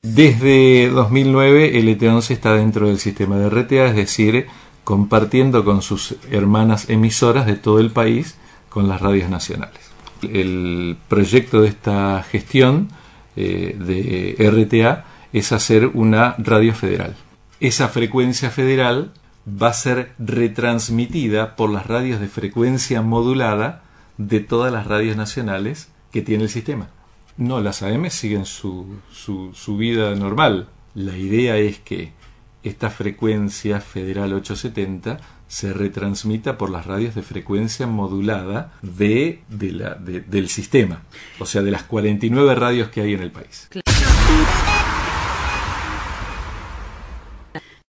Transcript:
Desde 2009 LT11 está dentro del sistema de RTA, es decir, compartiendo con sus hermanas emisoras de todo el país con las radios nacionales. El proyecto de esta gestión de RTA es hacer una radio federal. Esa frecuencia federal va a ser retransmitida por las radios de frecuencia modulada de todas las radios nacionales que tiene el sistema. No, las AM siguen su vida normal. La idea es que esta frecuencia federal 870 se retransmita por las radios de frecuencia modulada del sistema, o sea, de las 49 radios que hay en el país. Claro.